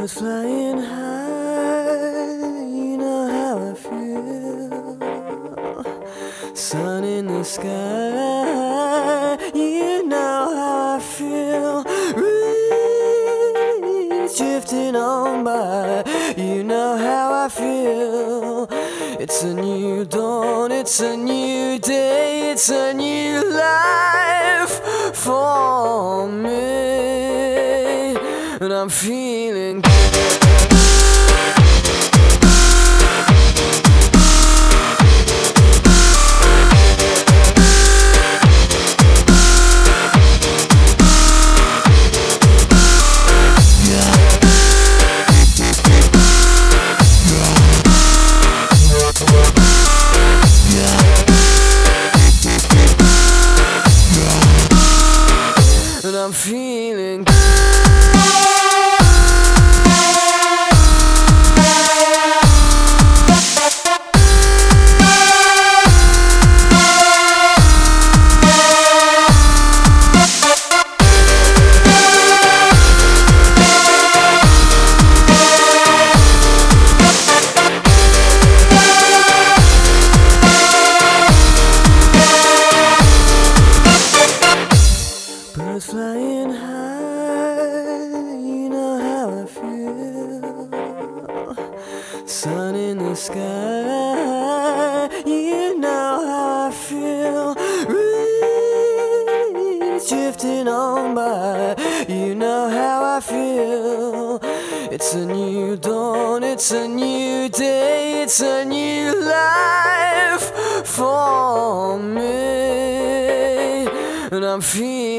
Birds flying high, you know how I feel. Sun in the sky, you know how I feel. Breeze drifting on by, you know how I feel. It's a new dawn, it's a new day, it's a new life for me, and I'm feeling good. And I'm feeling good. Birds flying high, you know how I feel. Sun in the sky, you know how I feel. Breeze drifting on by, you know how I feel. It's a new dawn, it's a new day, it's a new life for me, and I'm feeling